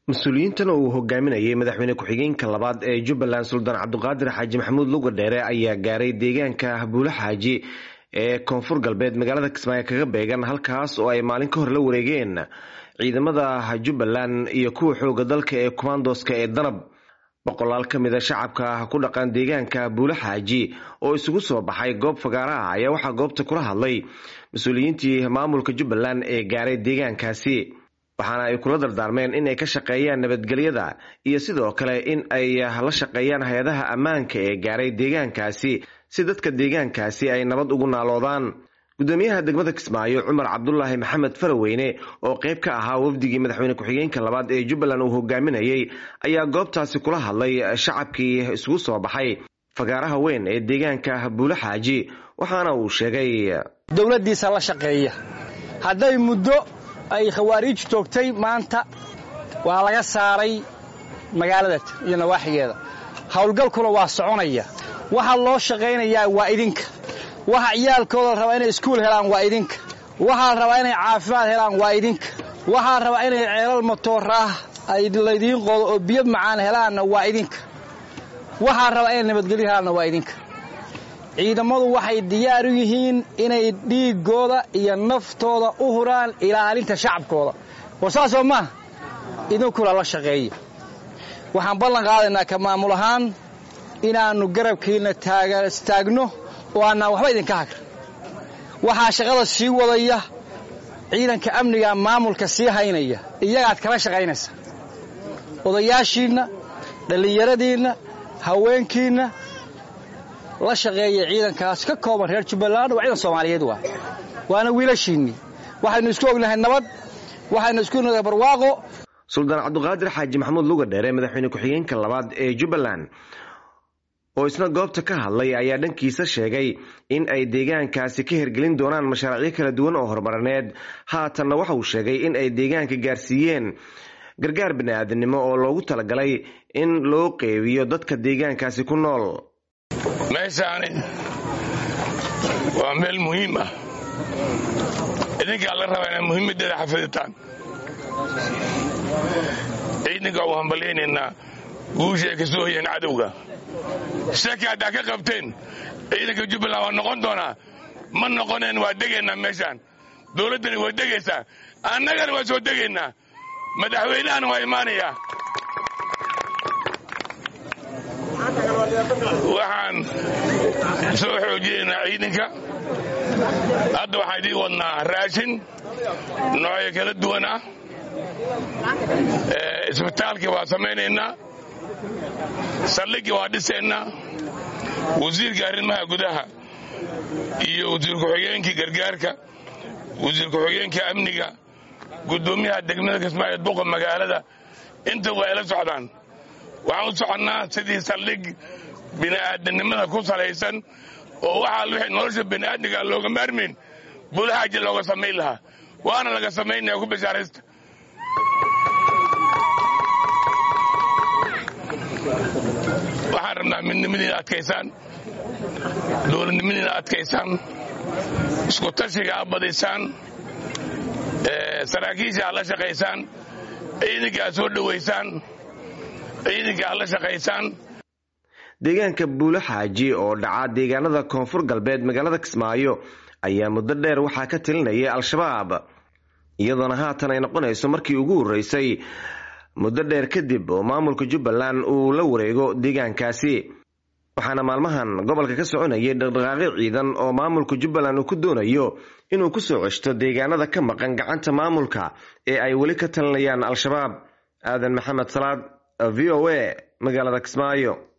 mas-uuliyiintan uu hogaaminayay madaxweyne ku-xigeenka labaad ee Jubbaland Sultan Cabdiqaadir Xaaji Maxamuud Luga Dheere ayaa gaaray deegaanka Buule Xaaji ee koonfur galbeed magaalada Kismaayo kaga beegan halkaas oo ay maalin ka hor la wareegeen ciidamada Jubbaland iyo kuwa xooga dalka ee commandoska ee Danab. boqolaal ka mid ah shacabka ku dhaqan deegaanka Buule Xaaji oo isugu soo baxay goob fagaaraha ayaa waxaa goobta kula hadlay mas-uuliyiintii maamulka Jubbaland ee gaaray deegaankaasi, waxaana ay kula dardaarmeen in ay ka shaqeeyaan nabadgelyada iyo sidoo kale in ay la shaqeeyaan hay'adaha ammaanka ee gaaray deegaankaasi si dadka deegaankaasi ay nabad ugu naaloodaan. gudoomiyaha degmada Kismaayo Cumar Cabdullaahi Maxamed Faraweyne oo qayb ka ahaa wafdigii madaxweyne ku-xigeenka labaad ee Jubbaland uu hogaaminayay ayaa goobtaasi kula hadlay shacabkii isugu soo baxay fagaaraha weyn ee deegaanka Buule Xaaji, waxaana uu sheegay dawladdiisa la shaqeeya hadday muddo ay khawaariij toogtay maanta waa laga saaray magaalada iyo nawaaxigeeda, hawlgalkuna waa soconaya. waxa loo shaqeynayaa waa idinka, waxa ciyaalkooda raba inay iskuul helaan waa idinka, waxa raba inay caafimaad helaan waa idinka, waxa raba inay ceelal matoorah ay leediin qodo oo biyo macaan helaan waa idinka, waxa raba inay nabadgelyo helaan waa idinka. ciidamadu waxay diyaar u yihiin inay dhiigooda iyo naftooda u huraan ilaalinta shacabkooda. wasaasoo ma idinkula la shaqeeyo. waxaan ballan qaadaynaa ka maamul ahaan inaannu garabkiina taagno oo aanaan waxba idinka hagrin. waxaa shaqada sii wadaya ciidanka amniga maamulka sii haynaya, iyagaad kala shaqaynaysa. odayaashiinna, dhallinyaradiinna, haweenkiinna la shaqeeya ciidankaas ka kooban reer Jubbaland waa ciidan Soomaaliyeed waana wiilashiinii. waxaynu isku ognahay nabad, waxaynu isku ognahay barwaaqo. Sultan Cabdiqaadir Xaaji Maxamuud Luga Dheere madaxweyne ku-xigeenka labaad ee Jubbaland oo isna goobta ka hadlay ayaa dhankiisa sheegay in ay deegaankaasi ka hirgelin doonaan mashaariic kala duwan oo horumarineed. haatanna waxa uu sheegay in ay deegaanka gaarsiiyeen gargaar bini'aadanimo oo loogu talagalay in loo qeybiyo dadka deegaankaasi ku nool. meeshaani waa meel muhiim ah, idinkaa la rabaa inaad muhiimaddeeda xafiditaan. ciidanka u hambalyaynaynaa guusha ay ka soo hoyeen cadowga. shaki haddaa ka qabteen ciidanka Jubbaland waa noqon doonaa, ma noqoneen. waa degaynaa meeshaan, dawladdani waa degaysaa, annagana waa soo degaynaa, madaxweynahana waa imaanayaa. waxaan soo xoojinaynaa ciidanka. hadda waxaan idiin wadnaa raashin noocyo kala duwan ah. isbitaalkii waa samaynaynaa, saldhiggii waa dhisaynaa. wasiirka arrimaha gudaha iyo wasiir ku-xigeenkii gargaarka, wasiir ku-xigeenkii amniga, gudoomiyaha degmada Kismaayo, duqa magaalada, inta waa ila socdaan. waxaan u soconnaa sidii saldhig bini'aadanimada ku salaysan oo waxaa wixii nolosha bini'aadmiga looga maarmayn Buule Xaaji looga samayn lahaa, waana laga samaynaya. ku bishaaraysta. waxaan rabnaa midnimadiina adkaysaan, dowladnimadiina adkaysaan, isku tashiga aad badaysaan, saraakiisha aad la shaqaysaan, ciidanka aad soo dhowaysaan, ciidanka aad la shaqaysaan. deegaanka Buule Xaaji oo dhaca deegaanada koonfur galbeed magaalada Kismaayo ayaa muddo dheer waxaa ka talinayay al-shabaab, iyadoona haatan ay noqonayso markii ugu horeysay muddo dheer kadib oo maamulka Jubbaland uu la wareego deegaankaasi. waxaana maalmahan gobolka ka soconayay dhaqdhaqaaqyo ciidan oo maamulka Jubbaland uu ku doonayo inuu ku soo ceshto deegaanada ka maqan gacanta maamulka ee ay weli ka talinayaan al-shabaab. aadan maxamed salaad, VOA, magaalada Kismaayo.